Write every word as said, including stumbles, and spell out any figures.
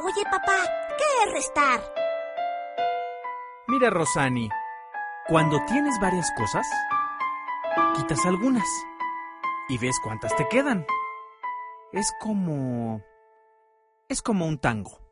Oye, papá, ¿qué es restar? Mira, Rosani, cuando tienes varias cosas, quitas algunas y ves cuántas te quedan. Es como... es como un tango.